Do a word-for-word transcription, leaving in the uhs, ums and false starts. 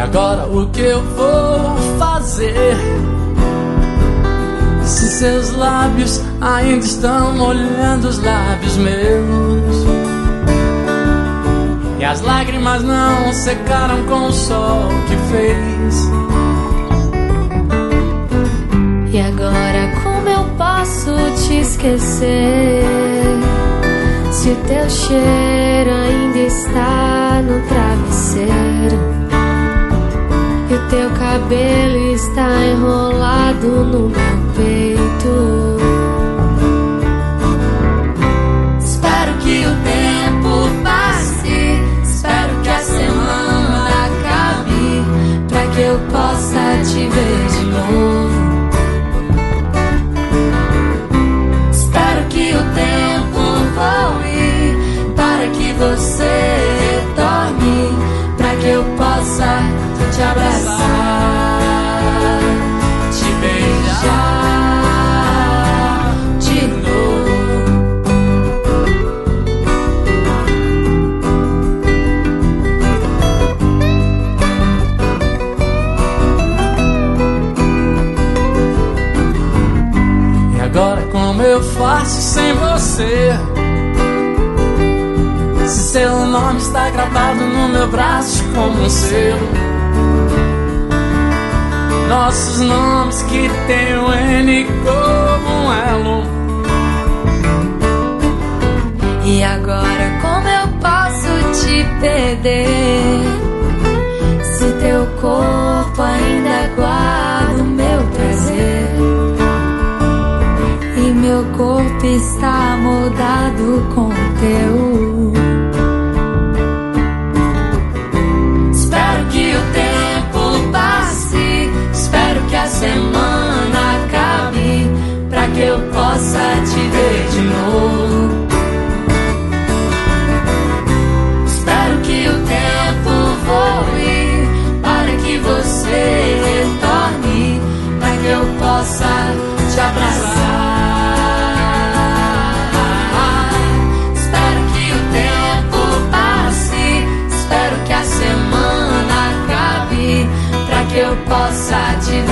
agora o que eu vou fazer? Se seus lábios ainda estão molhando os lábios meus, e as lágrimas não secaram com o sol que fez. E agora como eu posso te esquecer, se o teu cheiro ainda está no travesseiro e o teu cabelo está enrolado no meu peito? Espero que o tempo passe, espero que a semana acabe, pra que eu possa te ver de novo. Espero que o tempo voe, para que você retorne, pra que eu possa te abraçar, te beijar de novo. E agora como eu faço sem você? Se seu nome está gravado no meu braço como um selo, nossos nomes que tem o N como um elo. E agora como eu posso te perder, se teu corpo ainda guarda o meu prazer e meu corpo está moldado com o teu? Espero que o tempo passe, espero que a semana acabe, pra que eu possa te ver de novo. Espero que o tempo voe, para que você retorne, pra que eu possa te abraçar. Espero que o tempo passe, espero que a semana acabe, pra que eu possa te ver